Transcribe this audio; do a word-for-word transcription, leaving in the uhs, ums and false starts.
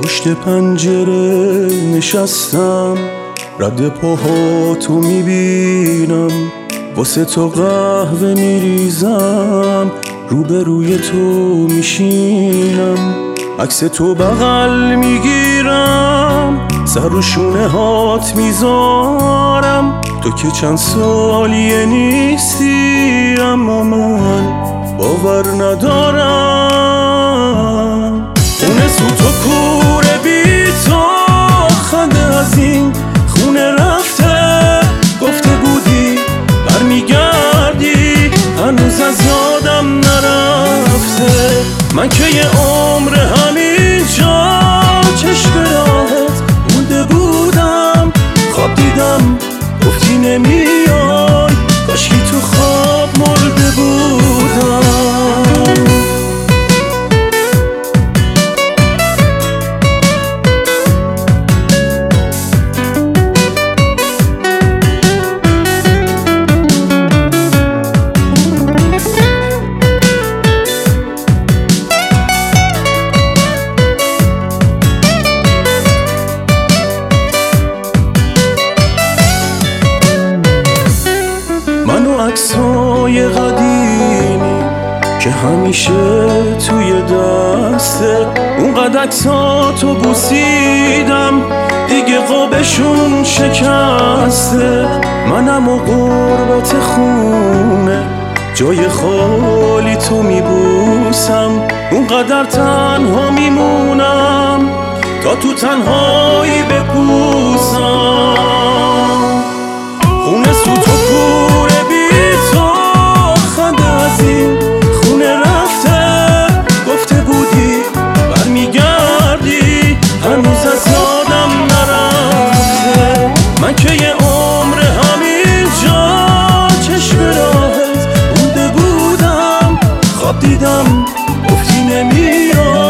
پشت پنجره نشستم، رد پاهاتو میبینم، واسه تو قهوه میریزم، روبروی تو میشینم، عکس تو بغل میگیرم، سر و شونه هات میذارم. تو که چند سالیه نیستی اما من باور ندارم. خونه سوت و کوره بی تو، خنده از این خونه رفته، گفته بودی برمیگردی، هنوز از یادم نرفته. من که یه عمر همینجا چشم راهت مونده بودم، خواب دیدم گفتی نمیای، کاشکی تو خواب مرده بودم. عکسای قدیمی که همیشه توی دسته، اونقدر عکساتو بوسیدم دیگه قابشون شکسته. منم و غربت خونه جای خالی تو میبوسم، اونقدر تنها میمونم تا تو تنهایی بپوسم. خونه سوت و کوره بی تو، خنده از این خونه رفته، گفته بودی برمیگردی، هنوز از یادم نرفته. من که یه عمر همینجا چشم راهت مونده بودم، خواب دیدم گفتی نمیای،